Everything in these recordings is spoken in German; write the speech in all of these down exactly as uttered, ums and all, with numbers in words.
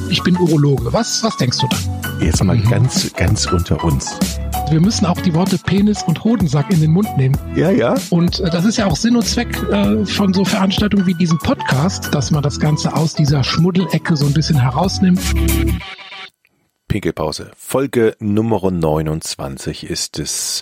ich bin Urologe. Was, was denkst du dann? Jetzt mal mhm. ganz, ganz unter uns. Wir müssen auch die Worte Penis und Hodensack in den Mund nehmen. Ja, ja. Und äh, das ist ja auch Sinn und Zweck äh, von so Veranstaltungen wie diesem Podcast, dass man das Ganze aus dieser Schmuddelecke so ein bisschen herausnimmt. Pinkelpause. Folge Nummer neunundzwanzig ist es.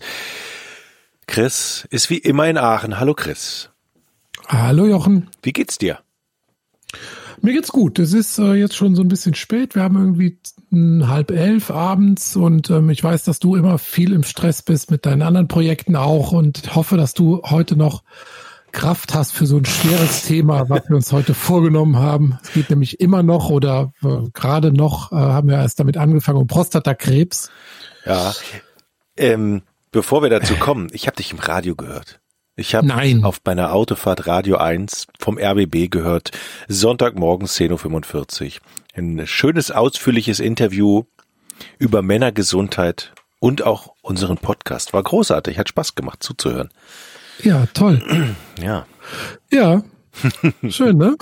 Chris ist wie immer in Aachen. Hallo Chris. Hallo Jochen. Wie geht's dir? Mir geht's gut. Es ist äh, jetzt schon so ein bisschen spät. Wir haben irgendwie m, halb elf abends und ähm, ich weiß, dass du immer viel im Stress bist mit deinen anderen Projekten auch und hoffe, dass du heute noch Kraft hast für so ein schweres Thema, was wir uns heute vorgenommen haben. Es geht nämlich immer noch oder äh, gerade noch äh, haben wir erst damit angefangen um Prostatakrebs. Ja, ähm, bevor wir dazu kommen, ich habe dich im Radio gehört. Ich habe auf meiner Autofahrt Radio eins vom R B B gehört, Sonntagmorgen zehn Uhr fünfundvierzig. Ein schönes, ausführliches Interview über Männergesundheit und auch unseren Podcast. War großartig, hat Spaß gemacht zuzuhören. Ja, toll. Ja. Ja, schön, ne?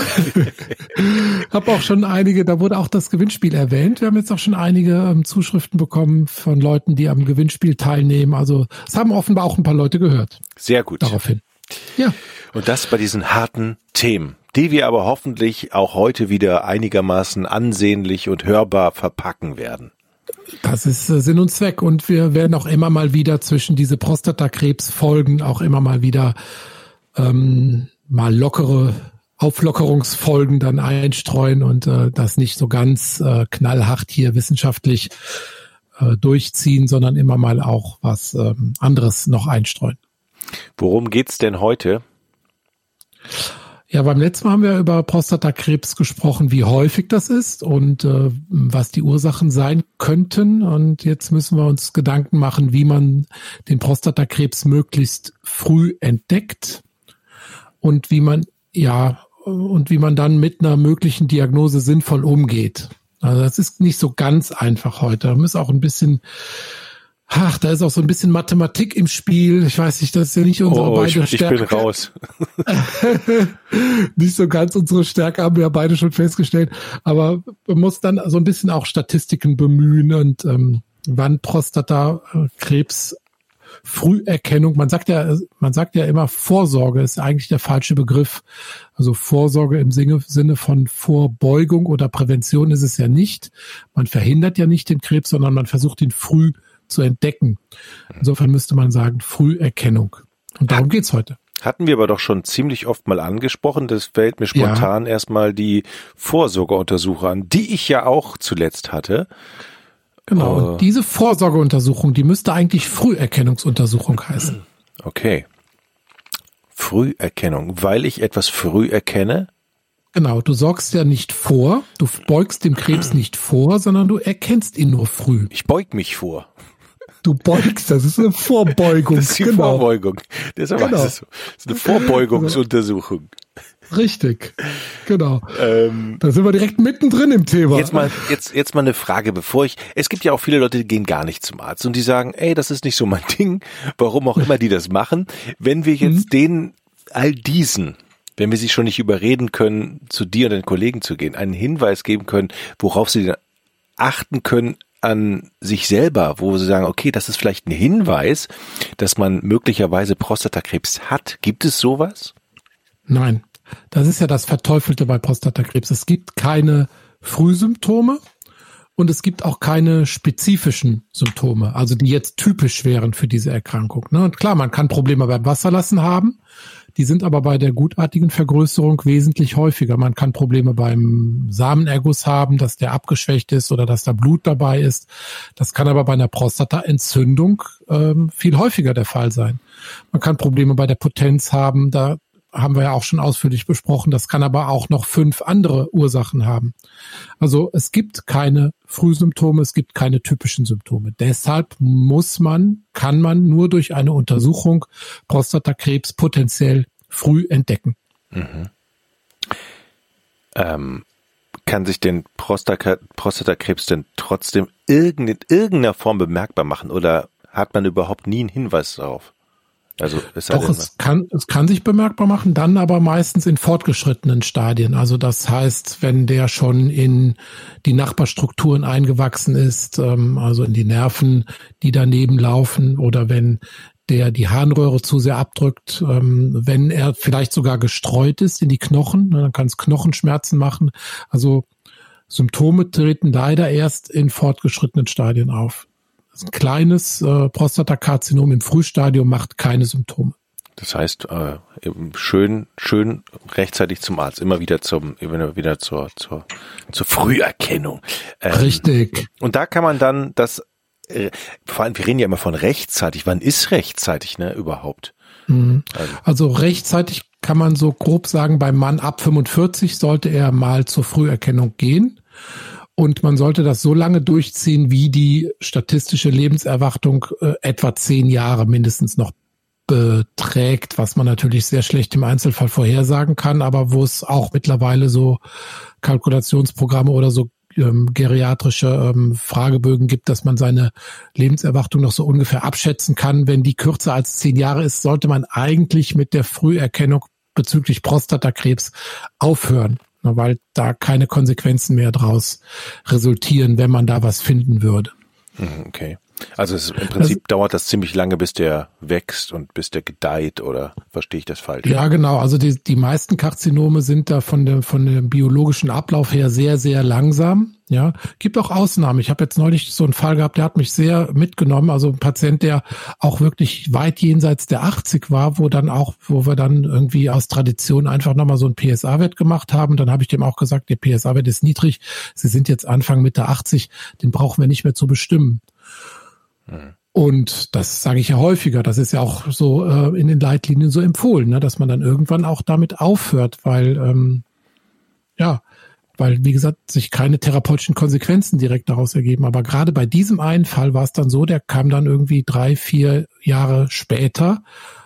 Hab auch schon einige, da wurde auch das Gewinnspiel erwähnt. Wir haben jetzt auch schon einige ähm, Zuschriften bekommen von Leuten, die am Gewinnspiel teilnehmen. Also es haben offenbar auch ein paar Leute gehört. Sehr gut. Daraufhin. Ja. Und das bei diesen harten Themen, die wir aber hoffentlich auch heute wieder einigermaßen ansehnlich und hörbar verpacken werden. Das ist äh, Sinn und Zweck. Und wir werden auch immer mal wieder zwischen diese Prostatakrebsfolgen auch immer mal wieder ähm, mal lockere Auflockerungsfolgen dann einstreuen und äh, das nicht so ganz äh, knallhart hier wissenschaftlich äh, durchziehen, sondern immer mal auch was ähm, anderes noch einstreuen. Worum geht's denn heute? Ja, beim letzten Mal haben wir über Prostatakrebs gesprochen, wie häufig das ist und äh, was die Ursachen sein könnten. Und jetzt müssen wir uns Gedanken machen, wie man den Prostatakrebs möglichst früh entdeckt. Und wie man, ja, und wie man dann mit einer möglichen Diagnose sinnvoll umgeht. Also das ist nicht so ganz einfach heute. Da muss auch ein bisschen, ach, da ist auch so ein bisschen Mathematik im Spiel. Ich weiß nicht, das ist ja nicht unsere oh, beide ich, Stärke. Ich bin raus. Nicht so ganz unsere Stärke, haben wir ja beide schon festgestellt. Aber man muss dann so ein bisschen auch Statistiken bemühen und ähm, wann Prostatakrebs Früherkennung, man sagt ja, man sagt ja immer, Vorsorge ist eigentlich der falsche Begriff. Also Vorsorge im Sinne von Vorbeugung oder Prävention ist es ja nicht. Man verhindert ja nicht den Krebs, sondern man versucht ihn früh zu entdecken. Insofern müsste man sagen, Früherkennung. Und darum geht's heute. Hatten wir aber doch schon ziemlich oft mal angesprochen. Das fällt mir spontan ja. erstmal die Vorsorgeuntersuchung an, die ich ja auch zuletzt hatte. Genau, und diese Vorsorgeuntersuchung, die müsste eigentlich Früherkennungsuntersuchung heißen. Okay. Früherkennung, weil ich etwas früh erkenne? Genau, du sorgst ja nicht vor, du beugst dem Krebs nicht vor, sondern du erkennst ihn nur früh. Ich beug mich vor. Du beugst, das ist eine Vorbeugung. Das ist die genau. Vorbeugung. Deshalb genau. heißt es so. Das ist eine Vorbeugungsuntersuchung. Richtig, genau. Ähm, da sind wir direkt mittendrin im Thema. Jetzt mal, jetzt, jetzt mal eine Frage, bevor ich, es gibt ja auch viele Leute, die gehen gar nicht zum Arzt und die sagen, ey, das ist nicht so mein Ding, warum auch immer die das machen. Wenn wir jetzt mhm. denen, all diesen, wenn wir sie schon nicht überreden können, zu dir und deinen Kollegen zu gehen, einen Hinweis geben können, worauf sie achten können an sich selber, wo sie sagen, okay, das ist vielleicht ein Hinweis, dass man möglicherweise Prostatakrebs hat. Gibt es sowas? Nein. Das ist ja das Verteufelte bei Prostatakrebs. Es gibt keine Frühsymptome und es gibt auch keine spezifischen Symptome, also die jetzt typisch wären für diese Erkrankung. Und klar, man kann Probleme beim Wasserlassen haben, die sind aber bei der gutartigen Vergrößerung wesentlich häufiger. Man kann Probleme beim Samenerguss haben, dass der abgeschwächt ist oder dass da Blut dabei ist. Das kann aber bei einer Prostataentzündung ähm, viel häufiger der Fall sein. Man kann Probleme bei der Potenz haben, da haben wir ja auch schon ausführlich besprochen. Das kann aber auch noch fünf andere Ursachen haben. Also es gibt keine Frühsymptome, es gibt keine typischen Symptome. Deshalb muss man, kann man nur durch eine Untersuchung Prostatakrebs potenziell früh entdecken. Mhm. Ähm, kann sich den Prostata, Prostatakrebs denn trotzdem irgend, in irgendeiner Form bemerkbar machen oder hat man überhaupt nie einen Hinweis darauf? Also es sei Doch, denn, es kann, es kann sich bemerkbar machen, dann aber meistens in fortgeschrittenen Stadien. Also das heißt, wenn der schon in die Nachbarstrukturen eingewachsen ist, ähm, also in die Nerven, die daneben laufen, oder wenn der die Harnröhre zu sehr abdrückt, ähm, wenn er vielleicht sogar gestreut ist in die Knochen, dann kann es Knochenschmerzen machen. Also Symptome treten leider erst in fortgeschrittenen Stadien auf. Ein kleines äh, Prostatakarzinom im Frühstadium macht keine Symptome. Das heißt, äh, schön, schön rechtzeitig zum Arzt, immer wieder zum, immer wieder zur, zur, zur Früherkennung. Ähm, Richtig. Und da kann man dann das, äh, vor allem, wir reden ja immer von rechtzeitig. Wann ist rechtzeitig, ne, überhaupt? Mhm. Also. also rechtzeitig kann man so grob sagen, beim Mann ab fünfundvierzig sollte er mal zur Früherkennung gehen. Und man sollte das so lange durchziehen, wie die statistische Lebenserwartung äh, etwa zehn Jahre mindestens noch beträgt, was man natürlich sehr schlecht im Einzelfall vorhersagen kann, aber wo es auch mittlerweile so Kalkulationsprogramme oder so ähm, geriatrische ähm, Fragebögen gibt, dass man seine Lebenserwartung noch so ungefähr abschätzen kann. Wenn die kürzer als zehn Jahre ist, sollte man eigentlich mit der Früherkennung bezüglich Prostatakrebs aufhören, weil da keine Konsequenzen mehr draus resultieren, wenn man da was finden würde. Okay. Also es, im Prinzip das, dauert das ziemlich lange, bis der wächst und bis der gedeiht, oder verstehe ich das falsch? Ja, genau. Also die, die meisten Karzinome sind da von dem, von dem biologischen Ablauf her sehr, sehr langsam. Ja, gibt auch Ausnahmen. Ich habe jetzt neulich so einen Fall gehabt, der hat mich sehr mitgenommen. Also ein Patient, der auch wirklich weit jenseits der achtzig war, wo dann auch, wo wir dann irgendwie aus Tradition einfach nochmal so einen P S A-Wert gemacht haben. Dann habe ich dem auch gesagt, der P S A-Wert ist niedrig. Sie sind jetzt Anfang Mitte achtzig, den brauchen wir nicht mehr zu bestimmen. Hm. Und das sage ich ja häufiger. Das ist ja auch so äh, in den Leitlinien so empfohlen, ne, dass man dann irgendwann auch damit aufhört, weil ähm, ja, weil, wie gesagt, sich keine therapeutischen Konsequenzen direkt daraus ergeben. Aber gerade bei diesem einen Fall war es dann so, der kam dann irgendwie drei, vier Jahre später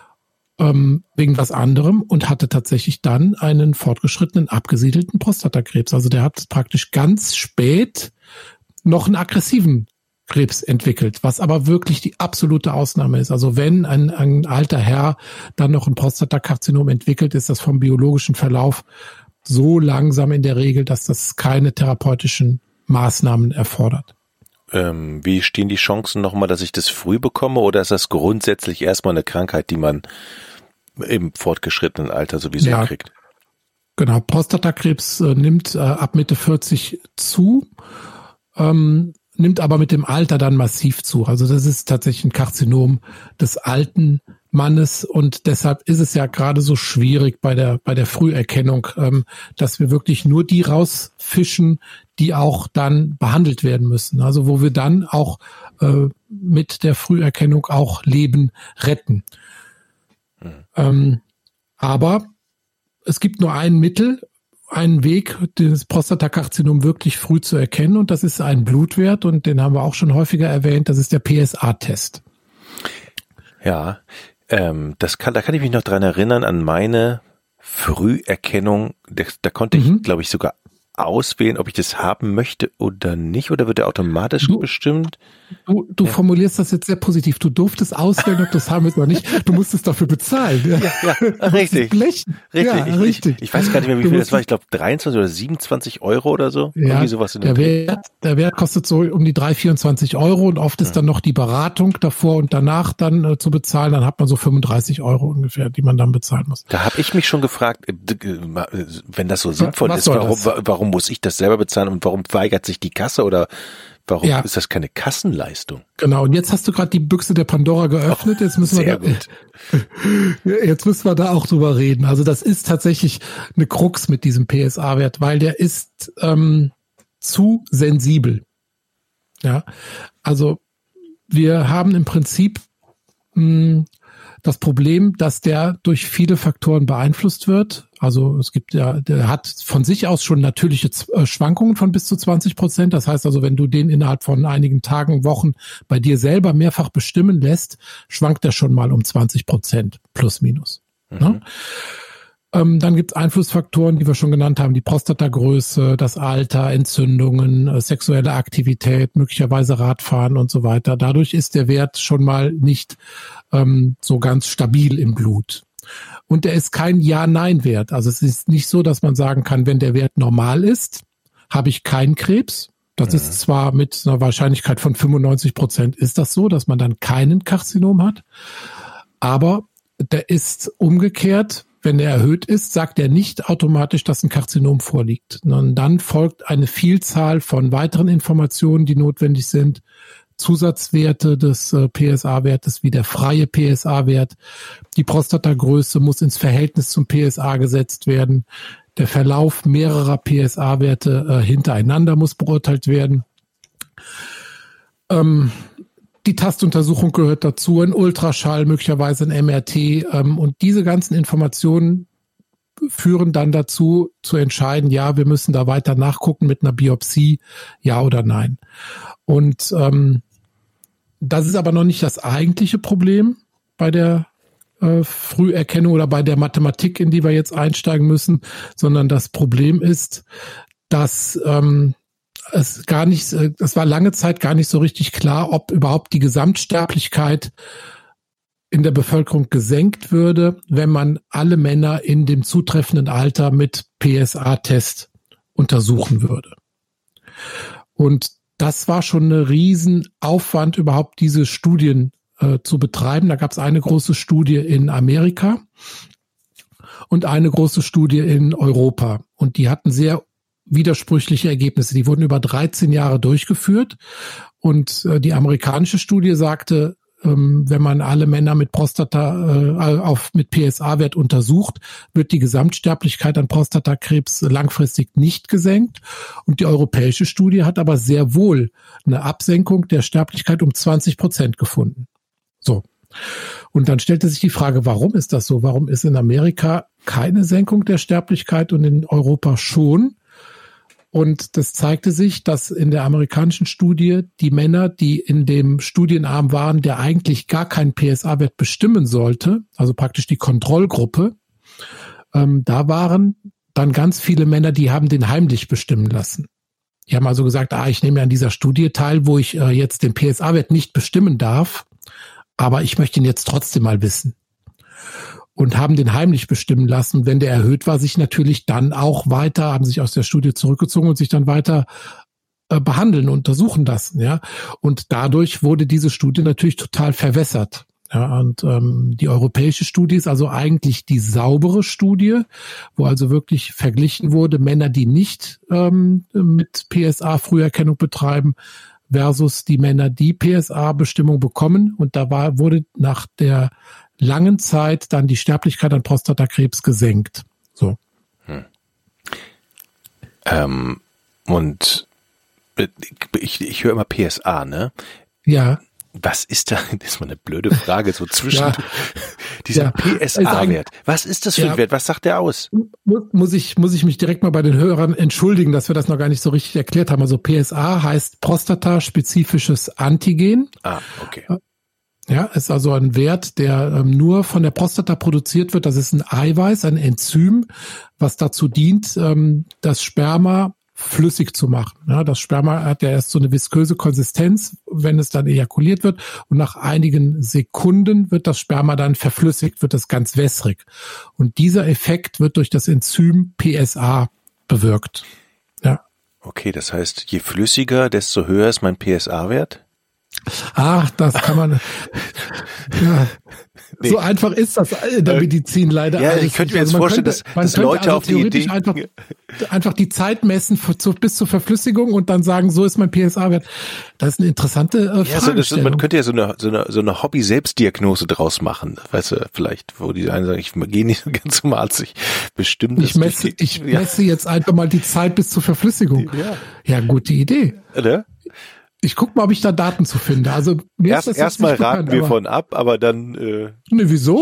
ähm, wegen was anderem und hatte tatsächlich dann einen fortgeschrittenen, abgesiedelten Prostatakrebs. Also der hat praktisch ganz spät noch einen aggressiven Krebs entwickelt, was aber wirklich die absolute Ausnahme ist. Also wenn ein, ein alter Herr dann noch ein Prostatakarzinom entwickelt, ist das vom biologischen Verlauf so langsam in der Regel, dass das keine therapeutischen Maßnahmen erfordert. Ähm, wie stehen die Chancen nochmal, dass ich das früh bekomme, oder ist das grundsätzlich erstmal eine Krankheit, die man im fortgeschrittenen Alter sowieso ja, kriegt? Genau, Prostatakrebs äh, nimmt äh, ab Mitte vierzig zu, ähm, nimmt aber mit dem Alter dann massiv zu. Also das ist tatsächlich ein Karzinom des alten Mannes, und deshalb ist es ja gerade so schwierig bei der bei der Früherkennung, ähm, dass wir wirklich nur die rausfischen, die auch dann behandelt werden müssen. Also wo wir dann auch äh, mit der Früherkennung auch Leben retten. Mhm. Ähm, aber es gibt nur ein Mittel, einen Weg, das Prostatakarzinom wirklich früh zu erkennen, und das ist ein Blutwert, und den haben wir auch schon häufiger erwähnt, das ist der P S A-Test. Ja, ähm, das kann, da kann ich mich noch dran erinnern an meine Früherkennung. Da, da konnte ich, mhm. glaube ich, sogar auswählen, ob ich das haben möchte oder nicht, oder wird der automatisch du, bestimmt? Du, du ja. formulierst das jetzt sehr positiv. Du durftest auswählen, ob du das haben willst oder nicht. Du musstest dafür bezahlen. Ja, ja, ja richtig. Blechen. Richtig, ja, ich, richtig. Ich, ich weiß gar nicht mehr, wie viel das war. Ich glaube dreiundzwanzig oder siebenundzwanzig Euro oder so. Ja, Irgendwie sowas in der, Wert, der Wert kostet so um die drei, vierundzwanzig Euro, und oft ist ja. dann noch die Beratung davor und danach dann äh, zu bezahlen. Dann hat man so fünfunddreißig Euro ungefähr, die man dann bezahlen muss. Da habe ich mich schon gefragt, wenn das so sinnvoll Was ist, warum, warum muss ich das selber bezahlen und warum weigert sich die Kasse, oder warum ja. ist das keine Kassenleistung? Genau, und jetzt hast du gerade die Büchse der Pandora geöffnet. Oh, jetzt müssen wir da, gut. Jetzt müssen wir da auch drüber reden. Also das ist tatsächlich eine Krux mit diesem P S A-Wert, weil der ist ähm, zu sensibel. Ja, also wir haben im Prinzip mh, das Problem, dass der durch viele Faktoren beeinflusst wird. Also es gibt ja, der hat von sich aus schon natürliche Schwankungen von bis zu zwanzig Prozent. Das heißt also, wenn du den innerhalb von einigen Tagen, Wochen bei dir selber mehrfach bestimmen lässt, schwankt er schon mal um zwanzig Prozent plus minus. Mhm. Ne? Ähm, dann gibt es Einflussfaktoren, die wir schon genannt haben, die Prostatagröße, das Alter, Entzündungen, äh, sexuelle Aktivität, möglicherweise Radfahren und so weiter. Dadurch ist der Wert schon mal nicht ähm, so ganz stabil im Blut. Und der ist kein Ja-Nein-Wert. Also es ist nicht so, dass man sagen kann, wenn der Wert normal ist, habe ich keinen Krebs. Das ist zwar mit einer Wahrscheinlichkeit von fünfundneunzig Prozent ist das so, dass man dann keinen Karzinom hat. Aber der ist umgekehrt, wenn er erhöht ist, sagt er nicht automatisch, dass ein Karzinom vorliegt. Und dann folgt eine Vielzahl von weiteren Informationen, die notwendig sind. Zusatzwerte des äh, P S A-Wertes wie der freie P S A-Wert. Die Prostatagröße muss ins Verhältnis zum P S A gesetzt werden. Der Verlauf mehrerer P S A-Werte äh, hintereinander muss beurteilt werden. Ähm, die Tastuntersuchung gehört dazu, ein Ultraschall, möglicherweise ein M R T. Ähm, und diese ganzen Informationen führen dann dazu, zu entscheiden, ja, wir müssen da weiter nachgucken mit einer Biopsie, ja oder nein. Und ähm, das ist aber noch nicht das eigentliche Problem bei der äh, Früherkennung oder bei der Mathematik, in die wir jetzt einsteigen müssen, sondern das Problem ist, dass ähm, es gar nicht, es war lange Zeit gar nicht so richtig klar, ob überhaupt die Gesamtsterblichkeit in der Bevölkerung gesenkt würde, wenn man alle Männer in dem zutreffenden Alter mit P S A-Test untersuchen würde. Und das war schon ein Riesenaufwand, überhaupt diese Studien äh, zu betreiben. Da gab es eine große Studie in Amerika und eine große Studie in Europa. Und die hatten sehr widersprüchliche Ergebnisse. Die wurden über dreizehn Jahre durchgeführt. Und äh, die amerikanische Studie sagte, wenn man alle Männer mit Prostata äh, auf mit P S A-Wert untersucht, wird die Gesamtsterblichkeit an Prostatakrebs langfristig nicht gesenkt. Und die europäische Studie hat aber sehr wohl eine Absenkung der Sterblichkeit um zwanzig Prozent gefunden. So. Und dann stellte sich die Frage, warum ist das so? Warum ist in Amerika keine Senkung der Sterblichkeit und in Europa schon? Und das zeigte sich, dass in der amerikanischen Studie die Männer, die in dem Studienarm waren, der eigentlich gar keinen P S A-Wert bestimmen sollte, also praktisch die Kontrollgruppe, ähm, da waren dann ganz viele Männer, die haben den heimlich bestimmen lassen. Die haben also gesagt, ah, ich nehme an dieser Studie teil, wo ich äh, jetzt den P S A-Wert nicht bestimmen darf, aber ich möchte ihn jetzt trotzdem mal wissen. Und haben den heimlich bestimmen lassen. Wenn der erhöht war, sich natürlich dann auch weiter, haben sich aus der Studie zurückgezogen und sich dann weiter äh, behandeln, untersuchen lassen. Ja, und dadurch wurde diese Studie natürlich total verwässert. Ja, und ähm, die europäische Studie ist also eigentlich die saubere Studie, wo also wirklich verglichen wurde, Männer, die nicht ähm, mit P S A-Früherkennung betreiben, versus die Männer, die P S A-Bestimmung bekommen. Und da war wurde nach der langen Zeit dann die Sterblichkeit an Prostatakrebs gesenkt. So. Hm. Ähm, und ich, ich höre immer P S A, ne? Ja. Was ist da, das ist mal eine blöde Frage, so zwischen ja. dieser ja. P S A-Wert. Was ist das für ja. ein Wert? Was sagt der aus? Muss ich, muss ich mich direkt mal bei den Hörern entschuldigen, dass wir das noch gar nicht so richtig erklärt haben. Also P S A heißt prostataspezifisches Antigen. Ah, okay. Ja, ist also ein Wert, der ähm, nur von der Prostata produziert wird. Das ist ein Eiweiß, ein Enzym, was dazu dient, ähm, das Sperma flüssig zu machen. Ja, das Sperma hat ja erst so eine visköse Konsistenz, wenn es dann ejakuliert wird. Und nach einigen Sekunden wird das Sperma dann verflüssigt, wird es ganz wässrig. Und dieser Effekt wird durch das Enzym P S A bewirkt. Ja. Okay, das heißt, je flüssiger, desto höher ist mein P S A-Wert? Ach, das kann man. Ja, nee. So einfach ist das in der Medizin leider. Ja, ich könnte mir jetzt also vorstellen, könnte, dass, dass Leute also auf die Idee einfach, einfach die Zeit messen für, zu, bis zur Verflüssigung und dann sagen, so ist mein P S A-Wert. Das ist eine interessante äh, ja, so, das, man könnte ja so eine so eine so eine Hobby-Selbstdiagnose draus machen, weißt du, vielleicht, wo die einen sagen, ich gehe nicht so ganz zum Arzt, ich bestimme das. Ich messe, nicht. ich ja. messe jetzt einfach mal die Zeit bis zur Verflüssigung. Ja, ja gute Idee. Oder? Ich guck mal, ob ich da Daten zu finde. Also mir Erst, ist das erstmal raten bekannt, wir von ab, aber dann. Äh, ne, wieso?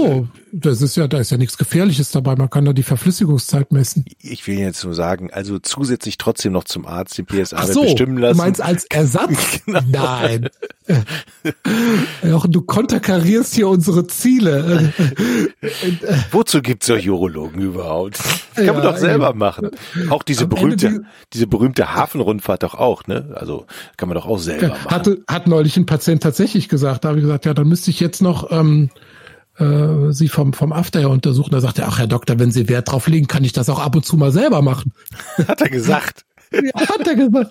das ist ja, da ist ja nichts Gefährliches dabei. Man kann da die Verflüssigungszeit messen. Ich will jetzt nur sagen, also zusätzlich trotzdem noch zum Arzt den P S A Ach so, bestimmen lassen. Du meinst als Ersatz? Genau. Nein. Jochen, du konterkarierst hier unsere Ziele. Wozu gibt's solche Urologen überhaupt? Das kann ja, man doch selber eben machen. Auch diese Am berühmte, die, diese berühmte Hafenrundfahrt doch auch, ne? Also kann man doch auch selber machen. Hatte, hat neulich ein Patient tatsächlich gesagt, da habe ich gesagt, ja, dann müsste ich jetzt noch ähm, äh, Sie vom vom After her untersuchen. Da sagt er, ach Herr Doktor, wenn Sie Wert drauf legen, kann ich das auch ab und zu mal selber machen. Hat er gesagt. Ja, hat er gesagt.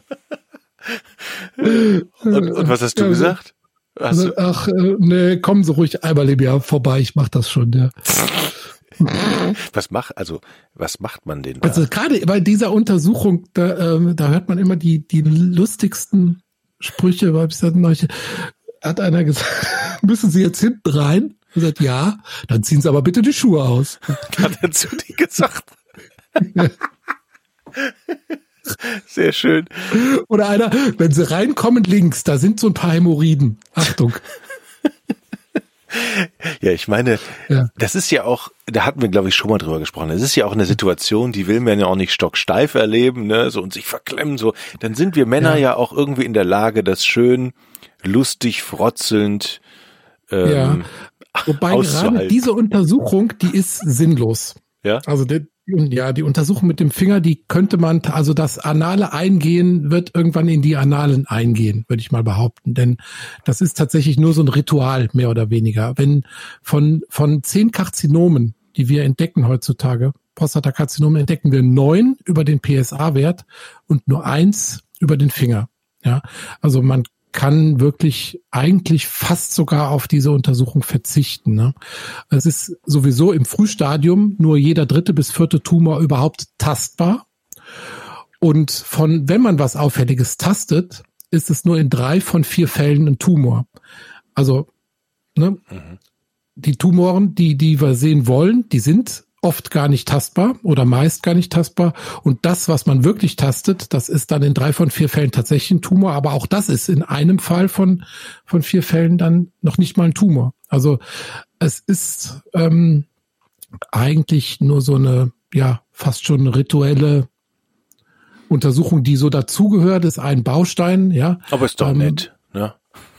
Und, und was hast du ja, gesagt? Hast also, ach, äh, nee, kommen Sie ruhig einmal im Jahr vorbei, ich mach das schon, ja. Was macht, also, was macht man denn da? Also gerade bei dieser Untersuchung, da, ähm, da hört man immer die, die lustigsten Sprüche, weil ich sagte, neulich hat einer gesagt, müssen Sie jetzt hinten rein? Er sagt, ja, dann ziehen Sie aber bitte die Schuhe aus. Hat er zu dir gesagt? Ja. Sehr schön. Oder einer, wenn Sie reinkommen links, da sind so ein paar Hämorrhoiden. Achtung. Ja, ich meine, ja. das ist ja auch, da hatten wir, glaube ich, schon mal drüber gesprochen. Das ist ja auch eine Situation, die will man ja auch nicht stocksteif erleben, ne, so und sich verklemmen, so. Dann sind wir Männer ja, ja auch irgendwie in der Lage, das schön, lustig, frotzelnd, ähm, ja. Wobei gerade diese Untersuchung, die ist sinnlos. Ja. Also die, ja, die Untersuchung mit dem Finger, die könnte man, also das anale Eingehen wird irgendwann in die Analen eingehen, würde ich mal behaupten. Denn das ist tatsächlich nur so ein Ritual, mehr oder weniger. Wenn von von zehn Karzinomen, die wir entdecken heutzutage, Prostatakarzinomen, entdecken wir neun über den P S A-Wert und nur eins über den Finger. Ja, also man kann wirklich eigentlich fast sogar auf diese Untersuchung verzichten. Ne? Es ist sowieso im Frühstadium nur jeder dritte bis vierte Tumor überhaupt tastbar. Und von, wenn man was Auffälliges tastet, ist es nur in drei von vier Fällen ein Tumor. Also ne, mhm. die Tumoren, die, die wir sehen wollen, die sind oft gar nicht tastbar oder meist gar nicht tastbar. Und das, was man wirklich tastet, das ist dann in drei von vier Fällen tatsächlich ein Tumor. Aber auch das ist in einem Fall von von vier Fällen dann noch nicht mal ein Tumor. Also es ist ähm, eigentlich nur so eine, ja, fast schon eine rituelle Untersuchung, die so dazugehört, ist ein Baustein. Ja. Aber ist doch ähm, nett, ne?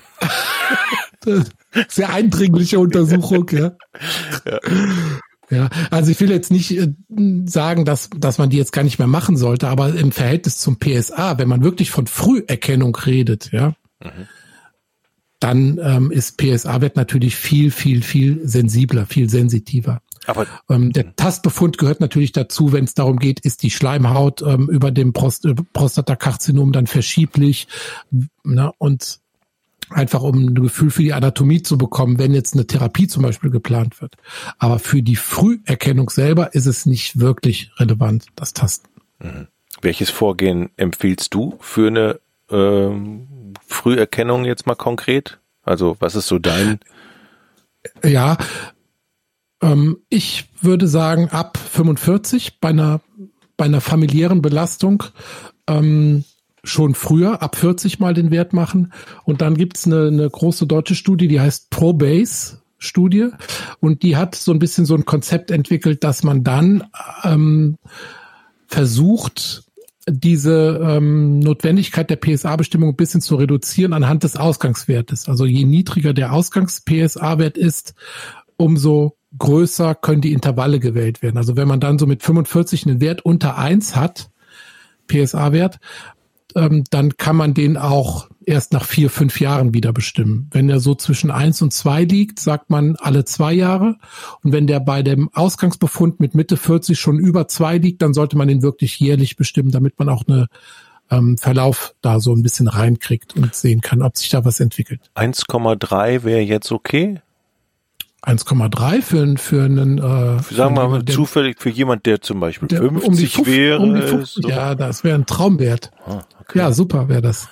Sehr eindringliche Untersuchung, ja. Ja. Ja, also ich will jetzt nicht äh, sagen, dass dass man die jetzt gar nicht mehr machen sollte, aber im Verhältnis zum P S A, wenn man wirklich von Früherkennung redet, ja, mhm. dann ähm, ist P S A-Wert natürlich viel, viel, viel sensibler, viel sensitiver. Aber ähm, der Tastbefund gehört natürlich dazu, wenn es darum geht, ist die Schleimhaut ähm, über dem Prost- äh, Prostatakarzinom dann verschieblich, ne, und einfach um ein Gefühl für die Anatomie zu bekommen, wenn jetzt eine Therapie zum Beispiel geplant wird. Aber für die Früherkennung selber ist es nicht wirklich relevant, das Tasten. Mhm. Welches Vorgehen empfiehlst du für eine ähm, Früherkennung jetzt mal konkret? Also was ist so dein? Ja, ähm, ich würde sagen ab fünfundvierzig bei einer bei einer familiären Belastung ähm, schon früher, ab vierzig mal den Wert machen. Und dann gibt's eine, eine große deutsche Studie, die heißt ProBase-Studie. Und die hat so ein bisschen so ein Konzept entwickelt, dass man dann ähm, versucht, diese ähm, Notwendigkeit der P S A-Bestimmung ein bisschen zu reduzieren anhand des Ausgangswertes. Also je niedriger der Ausgangs-P S A-Wert ist, umso größer können die Intervalle gewählt werden. Also wenn man dann so mit fünfundvierzig einen Wert unter eins hat, P S A-Wert, ähm, dann kann man den auch erst nach vier, fünf Jahren wieder bestimmen. Wenn er so zwischen eins und zwei liegt, sagt man alle zwei Jahre. Und wenn der bei dem Ausgangsbefund mit Mitte vierzig schon über zwei liegt, dann sollte man den wirklich jährlich bestimmen, damit man auch eine ähm, Verlauf da so ein bisschen reinkriegt und sehen kann, ob sich da was entwickelt. eins Komma drei wäre jetzt okay? eins Komma drei für, für einen... Äh, für Sagen wir mal der, zufällig für jemand, der zum Beispiel der, fünfzig um die fünf, wäre. Um die fünfzig, so. Ja, das wäre ein Traumwert. Ah, okay. Ja, super wäre das.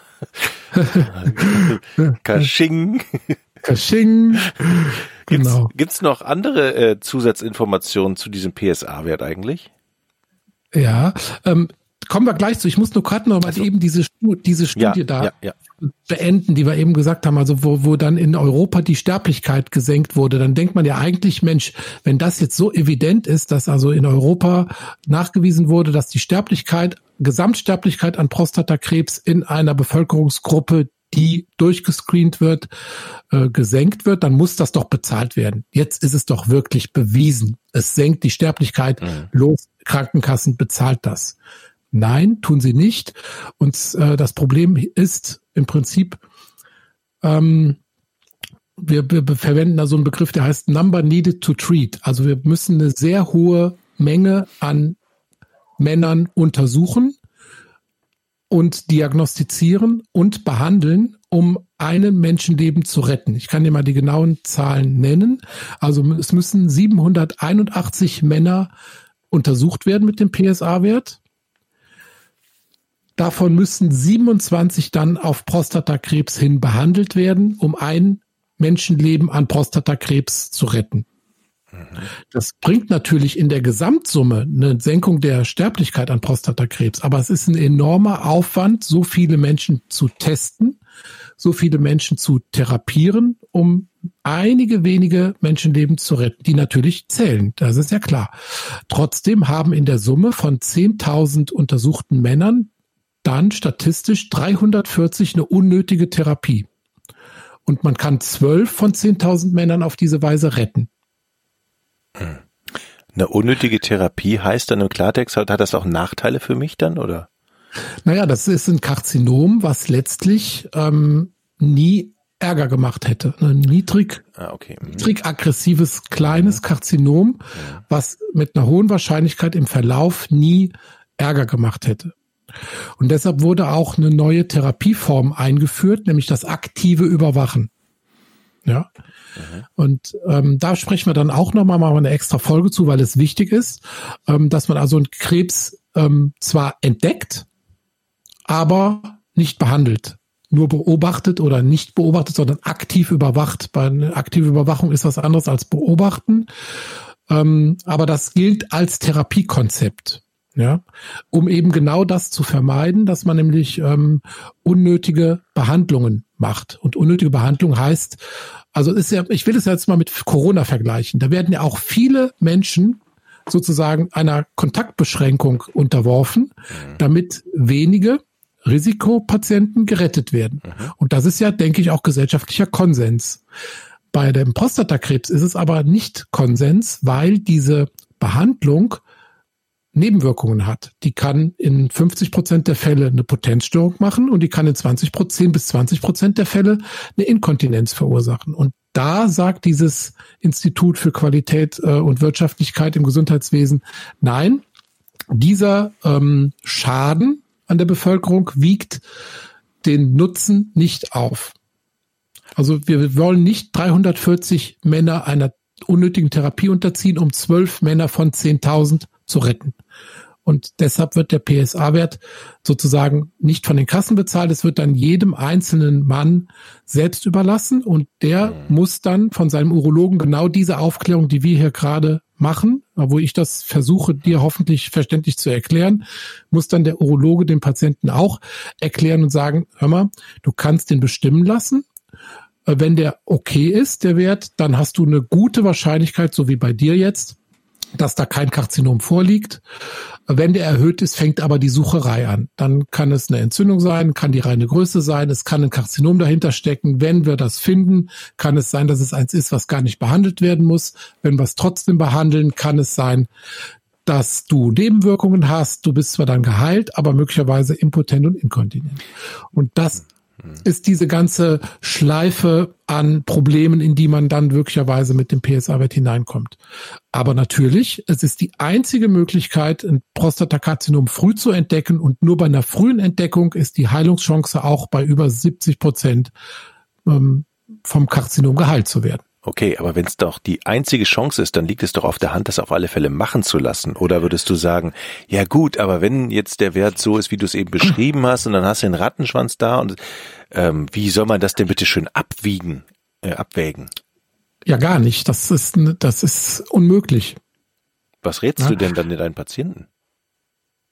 Kasching. Kasching. Genau. Gibt's, gibt's noch andere äh, Zusatzinformationen zu diesem P S A-Wert eigentlich? Ja, ähm, kommen wir gleich zu. Ich muss nur gerade noch mal also, eben diese, diese Studie ja, da ja, ja. beenden, die wir eben gesagt haben, also wo, wo dann in Europa die Sterblichkeit gesenkt wurde. Dann denkt man ja eigentlich, Mensch, wenn das jetzt so evident ist, dass also in Europa nachgewiesen wurde, dass die Sterblichkeit, Gesamtsterblichkeit an Prostatakrebs in einer Bevölkerungsgruppe, die durchgescreent wird, äh, gesenkt wird, dann muss das doch bezahlt werden. Jetzt ist es doch wirklich bewiesen. Es senkt die Sterblichkeit. Mhm. Los, Krankenkassen bezahlt das. Nein, tun sie nicht. Und äh, das Problem ist im Prinzip, ähm, wir, wir verwenden da so einen Begriff, der heißt Number Needed to Treat. Also wir müssen eine sehr hohe Menge an Männern untersuchen und diagnostizieren und behandeln, um ein Menschenleben zu retten. Ich kann dir mal die genauen Zahlen nennen. Also es müssen siebenhunderteinundachtzig Männer untersucht werden mit dem P S A-Wert. Davon müssen siebenundzwanzig dann auf Prostatakrebs hin behandelt werden, um ein Menschenleben an Prostatakrebs zu retten. Das bringt natürlich in der Gesamtsumme eine Senkung der Sterblichkeit an Prostatakrebs, aber es ist ein enormer Aufwand, so viele Menschen zu testen, so viele Menschen zu therapieren, um einige wenige Menschenleben zu retten, die natürlich zählen, das ist ja klar. Trotzdem haben in der Summe von zehntausend untersuchten Männern dann statistisch dreihundertvierzig eine unnötige Therapie. Und man kann zwölf von zehntausend Männern auf diese Weise retten. Eine unnötige Therapie heißt dann im Klartext, hat das auch Nachteile für mich dann, oder? Naja, das ist ein Karzinom, was letztlich ähm, nie Ärger gemacht hätte. Ein niedrig, ah, okay. mhm. niedrig aggressives, kleines Karzinom, mhm. was mit einer hohen Wahrscheinlichkeit im Verlauf nie Ärger gemacht hätte. Und deshalb wurde auch eine neue Therapieform eingeführt, nämlich das aktive Überwachen. Ja. Mhm. Und ähm, da sprechen wir dann auch nochmal mal eine extra Folge zu, weil es wichtig ist, ähm, dass man also einen Krebs ähm, zwar entdeckt, aber nicht behandelt. Nur beobachtet oder nicht beobachtet, sondern aktiv überwacht. Bei einer aktiven Überwachung ist was anderes als beobachten. Ähm, aber das gilt als Therapiekonzept. Ja, um eben genau das zu vermeiden, dass man nämlich ähm, unnötige Behandlungen macht. Und unnötige Behandlung heißt, also ist ja, ich will es jetzt mal mit Corona vergleichen. Da werden ja auch viele Menschen sozusagen einer Kontaktbeschränkung unterworfen, damit wenige Risikopatienten gerettet werden. Und das ist ja, denke ich, auch gesellschaftlicher Konsens. Bei dem Prostatakrebs ist es aber nicht Konsens, weil diese Behandlung Nebenwirkungen hat. Die kann in fünfzig Prozent der Fälle eine Potenzstörung machen und die kann in zwanzig Prozent bis zwanzig Prozent der Fälle eine Inkontinenz verursachen. Und da sagt dieses Institut für Qualität äh, und Wirtschaftlichkeit im Gesundheitswesen, nein, dieser ähm, Schaden an der Bevölkerung wiegt den Nutzen nicht auf. Also wir wollen nicht dreihundertvierzig Männer einer unnötigen Therapie unterziehen, um zwölf Männer von zehntausend zu retten. Und deshalb wird der P S A-Wert sozusagen nicht von den Kassen bezahlt. Es wird dann jedem einzelnen Mann selbst überlassen und der mhm. muss dann von seinem Urologen genau diese Aufklärung, die wir hier gerade machen, wo ich das versuche, dir hoffentlich verständlich zu erklären, muss dann der Urologe dem Patienten auch erklären und sagen, hör mal, du kannst den bestimmen lassen. Wenn der okay ist, der Wert, dann hast du eine gute Wahrscheinlichkeit, so wie bei dir jetzt, dass da kein Karzinom vorliegt. Wenn der erhöht ist, fängt aber die Sucherei an. Dann kann es eine Entzündung sein, kann die reine Größe sein, es kann ein Karzinom dahinter stecken. Wenn wir das finden, kann es sein, dass es eins ist, was gar nicht behandelt werden muss. Wenn wir es trotzdem behandeln, kann es sein, dass du Nebenwirkungen hast. Du bist zwar dann geheilt, aber möglicherweise impotent und inkontinent. Und das ist diese ganze Schleife an Problemen, in die man dann möglicherweise mit dem P S A-Wert hineinkommt. Aber natürlich, es ist die einzige Möglichkeit, ein Prostatakarzinom früh zu entdecken und nur bei einer frühen Entdeckung ist die Heilungschance auch bei über siebzig Prozent ähm, vom Karzinom geheilt zu werden. Okay, aber wenn es doch die einzige Chance ist, dann liegt es doch auf der Hand, das auf alle Fälle machen zu lassen. Oder würdest du sagen, ja gut, aber wenn jetzt der Wert so ist, wie du es eben beschrieben hast, und dann hast du den Rattenschwanz da, und ähm, wie soll man das denn bitte schön abwiegen, äh, abwägen? Ja, gar nicht. Das ist, das ist unmöglich. Was rätst ja. du denn dann deinen Patienten?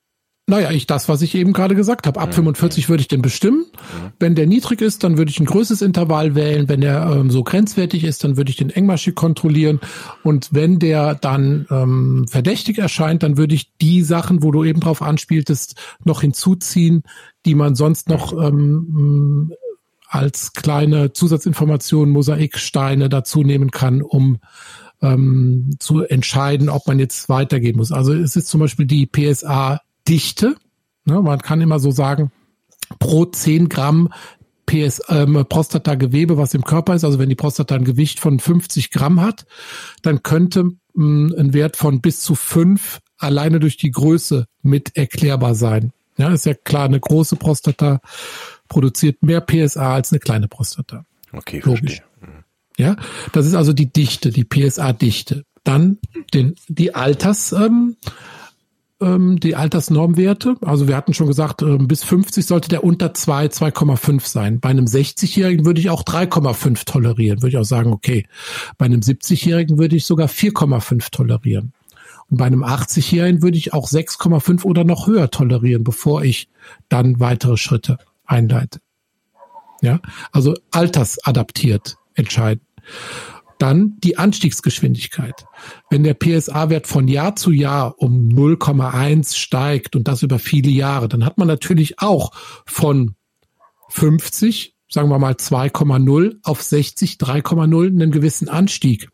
Naja, ich das, was ich eben gerade gesagt habe. Ab mhm. fünfundvierzig würde ich den bestimmen. Mhm. Wenn der niedrig ist, dann würde ich ein größeres Intervall wählen. Wenn der ähm, so grenzwertig ist, dann würde ich den engmaschig kontrollieren. Und wenn der dann ähm, verdächtig erscheint, dann würde ich die Sachen, wo du eben drauf anspieltest, noch hinzuziehen, die man sonst noch ähm, als kleine Zusatzinformation, Mosaiksteine dazu nehmen kann, um ähm, zu entscheiden, ob man jetzt weitergehen muss. Also es ist zum Beispiel die P S A Dichte, ne, man kann immer so sagen, pro zehn Gramm P S, ähm, Prostatagewebe, was im Körper ist, also wenn die Prostata ein Gewicht von fünfzig Gramm hat, dann könnte mh, ein Wert von bis zu fünf alleine durch die Größe mit erklärbar sein. Ja, ist ja klar, eine große Prostata produziert mehr P S A als eine kleine Prostata. Okay, logisch. Verstehe. Ja, das ist also die Dichte, die P S A-Dichte. Dann den, die Alters, ähm, die Altersnormwerte. Also wir hatten schon gesagt, bis fünfzig sollte der unter zwei, zwei Komma fünf sein. Bei einem sechzigjährigen würde ich auch drei Komma fünf tolerieren. Würde ich auch sagen, okay. Bei einem siebzigjährigen würde ich sogar vier Komma fünf tolerieren. Und bei einem achtzigjährigen würde ich auch sechs Komma fünf oder noch höher tolerieren, bevor ich dann weitere Schritte einleite. Ja, also altersadaptiert entscheiden. Dann die Anstiegsgeschwindigkeit. Wenn der P S A-Wert von Jahr zu Jahr um null Komma eins steigt und das über viele Jahre, dann hat man natürlich auch von fünfzig, sagen wir mal zwei Komma null auf sechzig, drei Komma null einen gewissen Anstieg.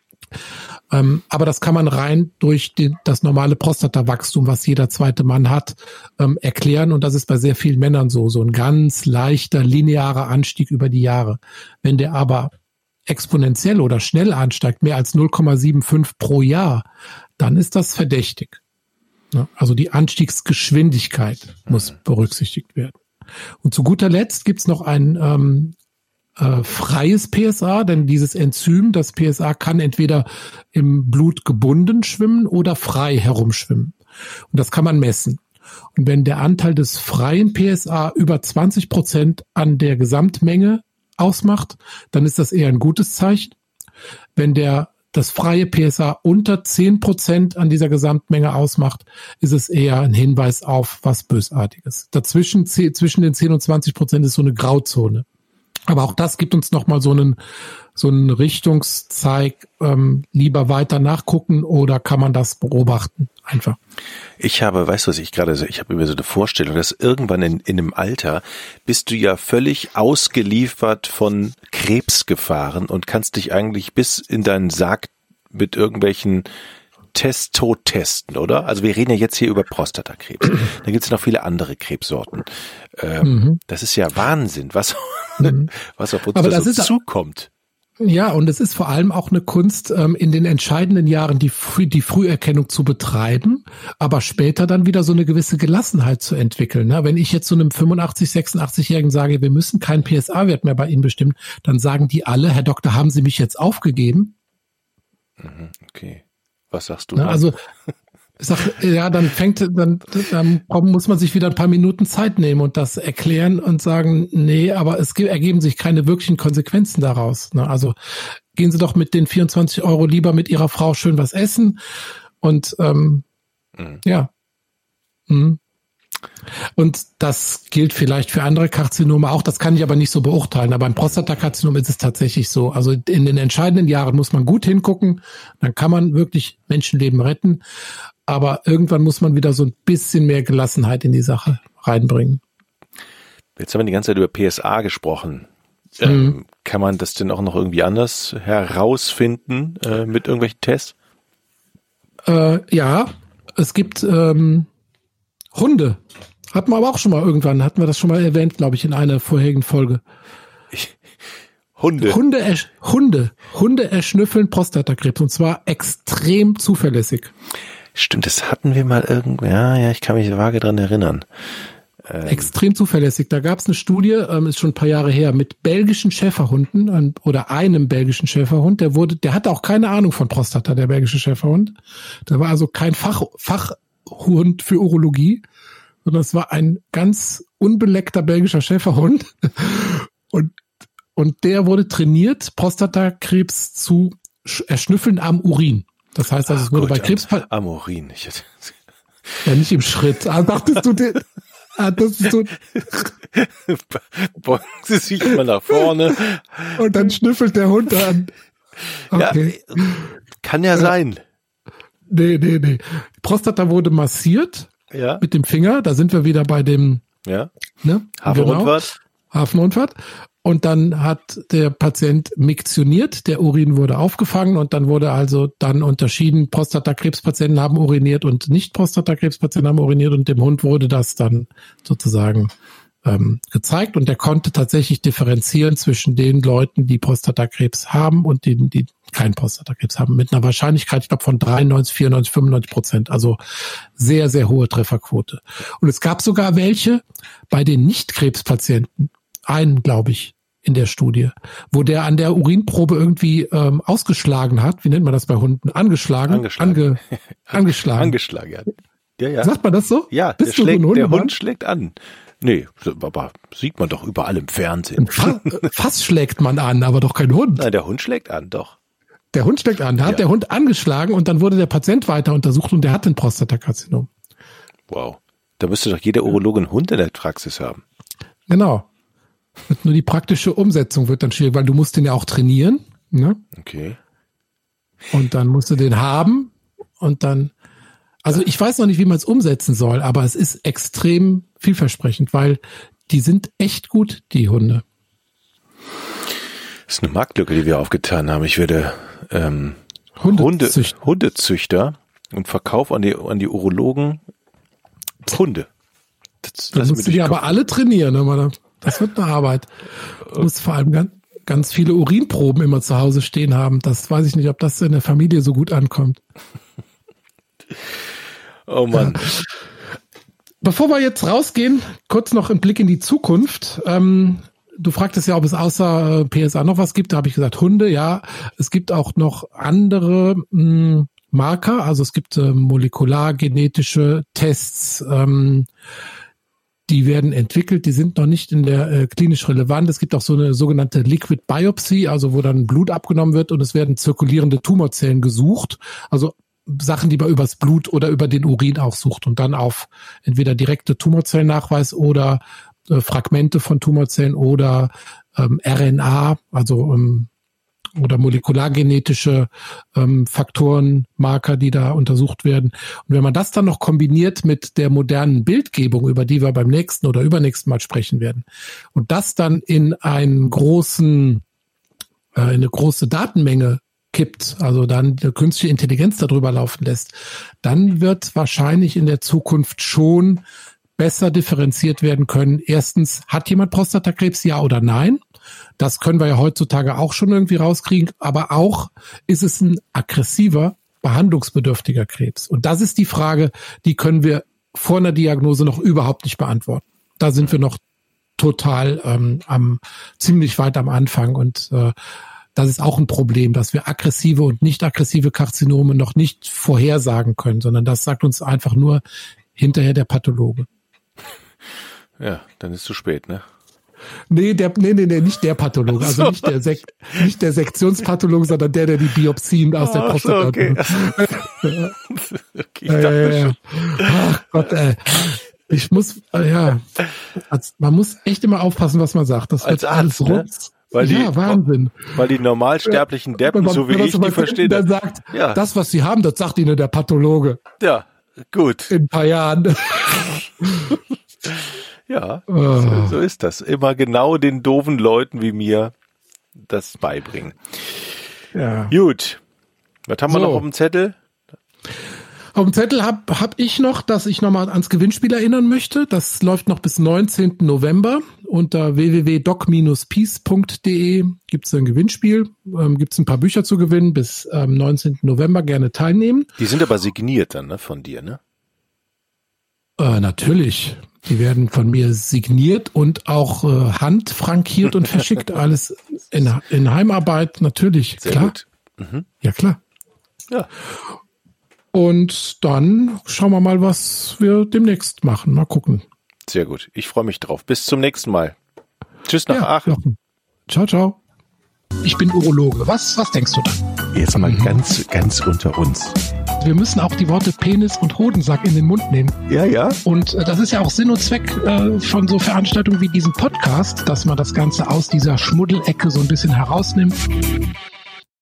Ähm, aber das kann man rein durch den, das normale Prostatawachstum, was jeder zweite Mann hat, ähm, erklären. Und das ist bei sehr vielen Männern so, so ein ganz leichter, linearer Anstieg über die Jahre. Wenn der aber exponentiell oder schnell ansteigt, mehr als null Komma fünfundsiebzig pro Jahr, dann ist das verdächtig. Also die Anstiegsgeschwindigkeit muss berücksichtigt werden. Und zu guter Letzt gibt's noch ein ähm, äh, freies P S A, denn dieses Enzym, das P S A, kann entweder im Blut gebunden schwimmen oder frei herumschwimmen. Und das kann man messen. Und wenn der Anteil des freien P S A über zwanzig Prozent an der Gesamtmenge ausmacht, dann ist das eher ein gutes Zeichen. Wenn der das freie P S A unter zehn Prozent an dieser Gesamtmenge ausmacht, ist es eher ein Hinweis auf was Bösartiges. Dazwischen, zwischen den zehn und zwanzig Prozent ist so eine Grauzone. Aber auch das gibt uns nochmal so einen, so einen Richtungszeig, ähm, lieber weiter nachgucken oder kann man das beobachten? Einfach. Ich habe, weißt du, was ich gerade so, ich habe über so eine Vorstellung, dass irgendwann in, in einem Alter bist du ja völlig ausgeliefert von Krebsgefahren und kannst dich eigentlich bis in deinen Sarg mit irgendwelchen Testo testen, oder? Also wir reden ja jetzt hier über Prostatakrebs. Da gibt es noch viele andere Krebssorten. Ähm, mhm. Das ist ja Wahnsinn, was, mhm. was auf uns Aber da das so ist, zukommt. Ja, und es ist vor allem auch eine Kunst, ähm, in den entscheidenden Jahren die, Früh, die Früherkennung zu betreiben, aber später dann wieder so eine gewisse Gelassenheit zu entwickeln. Ne? Wenn ich jetzt zu einem fünfundachtzig-, sechsundachtzigjährigen sage, wir müssen keinen P S A-Wert mehr bei Ihnen bestimmen, dann sagen die alle, Herr Doktor, haben Sie mich jetzt aufgegeben? Okay. Was sagst du? Ne? Also ich sag, ja, dann fängt, dann, dann muss man sich wieder ein paar Minuten Zeit nehmen und das erklären und sagen, nee, aber es ergeben sich keine wirklichen Konsequenzen daraus. Ne? Also gehen Sie doch mit den vierundzwanzig Euro lieber mit Ihrer Frau schön was essen und ähm, mhm. ja. Mhm. Und das gilt vielleicht für andere Karzinome auch, das kann ich aber nicht so beurteilen. Aber beim Prostatakarzinom ist es tatsächlich so. Also in den entscheidenden Jahren muss man gut hingucken, dann kann man wirklich Menschenleben retten. Aber irgendwann muss man wieder so ein bisschen mehr Gelassenheit in die Sache reinbringen. Jetzt haben wir die ganze Zeit über P S A gesprochen. Mhm. Ähm, kann man das denn auch noch irgendwie anders herausfinden äh, mit irgendwelchen Tests? Äh, ja, es gibt ähm, Hunde. Hatten wir aber auch schon mal irgendwann, hatten wir das schon mal erwähnt, glaube ich, in einer vorherigen Folge. Ich, Hunde. Hunde, ersch- Hunde, Hunde erschnüffeln Prostatakrebs und zwar extrem zuverlässig. Stimmt, das hatten wir mal irgendwo, ja, ja, ich kann mich vage dran erinnern. Ähm. Extrem zuverlässig. Da gab es eine Studie, ähm, ist schon ein paar Jahre her, mit belgischen Schäferhunden ähm, oder einem belgischen Schäferhund. Der wurde, der hatte auch keine Ahnung von Prostata, der belgische Schäferhund. Der war also kein Fach, Fachhund für Urologie, sondern es war ein ganz unbeleckter belgischer Schäferhund. Und, und der wurde trainiert, Prostatakrebs zu erschnüffeln am Urin. Das heißt also, es wurde Ach, bei Krebs... Am, am Urin. Ich hätte Ja, nicht im Schritt. Ah, dachtest du den? Ah, das ist so. Beugen Sie sich mal nach vorne. Und dann schnüffelt der Hund an. Okay. Ja, kann ja sein. Nee, nee, nee. Die Prostata wurde massiert. Ja. Mit dem Finger. Da sind wir wieder bei dem, ja. ne? Hafenrundfahrt. Genau. Hafenrundfahrt. Und dann hat der Patient miktioniert, der Urin wurde aufgefangen und dann wurde also dann unterschieden, Prostatakrebspatienten haben uriniert und Nicht-Prostatakrebspatienten haben uriniert und dem Hund wurde das dann sozusagen ähm, gezeigt und der konnte tatsächlich differenzieren zwischen den Leuten, die Prostatakrebs haben und denen, die keinen Prostatakrebs haben, mit einer Wahrscheinlichkeit, ich glaube, von dreiundneunzig, vierundneunzig, fünfundneunzig Prozent, also sehr, sehr hohe Trefferquote. Und es gab sogar welche bei den Nicht-Krebspatienten, einen, glaube ich, in der Studie, wo der an der Urinprobe irgendwie ähm, ausgeschlagen hat. Wie nennt man das bei Hunden? Angeschlagen? Angeschlagen. Ange, angeschlagen. Angeschlagen, ja. Ja, ja. Sagt man das so? Ja, der, schlägt, der Hund schlägt an. Nee, aber sieht man doch überall im Fernsehen. Fass, Fass schlägt man an, aber doch kein Hund. Nein, der Hund schlägt an, doch. Der Hund schlägt an. Da hat ja. der Hund angeschlagen und dann wurde der Patient weiter untersucht und der hat ein Prostatakarzinom. Wow. Da müsste doch jeder Urologe einen Hund in der Praxis haben. Genau. Nur die praktische Umsetzung wird dann schwierig, weil du musst den ja auch trainieren. Ne? Okay. Und dann musst du den haben und dann, also ich weiß noch nicht, wie man es umsetzen soll, aber es ist extrem vielversprechend, weil die sind echt gut, die Hunde. Das ist eine Marktlücke, die wir aufgetan haben. Ich werde ähm, Hundezüchter. Hunde, Hundezüchter und Verkauf an die, an die Urologen Hunde. Das, das musst du die aber alle trainieren, ne? Das wird eine Arbeit. Du musst vor allem ganz, ganz viele Urinproben immer zu Hause stehen haben. Das weiß ich nicht, ob das in der Familie so gut ankommt. Oh Mann. Ja. Bevor wir jetzt rausgehen, kurz noch ein Blick in die Zukunft. Ähm, du fragtest ja, ob es außer P S A noch was gibt. Da habe ich gesagt, Hunde, ja. Es gibt auch noch andere mh, Marker. Also es gibt äh, molekulargenetische Tests, ähm, die werden entwickelt, die sind noch nicht in der äh, klinisch relevant. Es gibt auch so eine sogenannte Liquid Biopsy, also wo dann Blut abgenommen wird und es werden zirkulierende Tumorzellen gesucht. Also Sachen, die man übers Blut oder über den Urin auch sucht und dann auf entweder direkte Tumorzellennachweis oder äh, Fragmente von Tumorzellen oder ähm, R N A, also ähm, oder molekulargenetische ähm, Faktoren, Marker, die da untersucht werden. Und wenn man das dann noch kombiniert mit der modernen Bildgebung, über die wir beim nächsten oder übernächsten Mal sprechen werden, und das dann in einen großen, äh, eine große Datenmenge kippt, also dann die künstliche Intelligenz darüber laufen lässt, dann wird wahrscheinlich in der Zukunft schon besser differenziert werden können. Erstens, hat jemand Prostatakrebs, ja oder nein? Das können wir ja heutzutage auch schon irgendwie rauskriegen, aber auch ist es ein aggressiver, behandlungsbedürftiger Krebs. Und das ist die Frage, die können wir vor einer Diagnose noch überhaupt nicht beantworten. Da sind wir noch total ähm, am ziemlich weit am Anfang und äh, das ist auch ein Problem, dass wir aggressive und nicht aggressive Karzinome noch nicht vorhersagen können, sondern das sagt uns einfach nur hinterher der Pathologe. Ja, dann ist es zu spät, ne? Nee, der, nee, nee, nee, nicht der Pathologe, also nicht der Sek, nicht der Sektionspathologe, sondern der, der die Biopsien aus oh, der Prostata. So, okay. Okay, ich dachte äh, schon. Ach Gott, ey. Ich muss, äh, ja, also, man muss echt immer aufpassen, was man sagt. Das als wird Arzt, alles rund. Ne? Weil ja, die, Wahnsinn. Weil die normalsterblichen Deppen, man, so wie ich, die verstehen. Der sagt, ja. Das, was sie haben, das sagt ihnen der Pathologe. Ja, gut. In ein paar Jahren. Ja, oh. so, so ist das. Immer genau den doofen Leuten wie mir das beibringen. Ja. Gut. Was haben so. wir noch auf dem Zettel? Auf dem Zettel habe hab ich noch, dass ich nochmal ans Gewinnspiel erinnern möchte. Das läuft noch bis neunzehnten November. Unter w w w punkt doc dash peace punkt d e gibt es ein Gewinnspiel. Ähm, gibt es ein paar Bücher zu gewinnen. Bis ähm, neunzehnten November gerne teilnehmen. Die sind aber signiert dann, ne, von dir, ne? Äh, natürlich. Die werden von mir signiert und auch äh, handfrankiert und verschickt. Alles in, in Heimarbeit, natürlich. Sehr klar. Gut. Mhm. Ja, klar. Ja. Und dann schauen wir mal, was wir demnächst machen. Mal gucken. Sehr gut. Ich freue mich drauf. Bis zum nächsten Mal. Tschüss nach ja, Aachen. Jochen. Ciao, ciao. Ich bin Urologe. Was, was denkst du da? Jetzt mal mhm. ganz, ganz unter uns. Also wir müssen auch die Worte Penis und Hodensack in den Mund nehmen. Ja, ja. Und äh, das ist ja auch Sinn und Zweck äh, von so Veranstaltungen wie diesem Podcast, dass man das Ganze aus dieser Schmuddelecke so ein bisschen herausnimmt.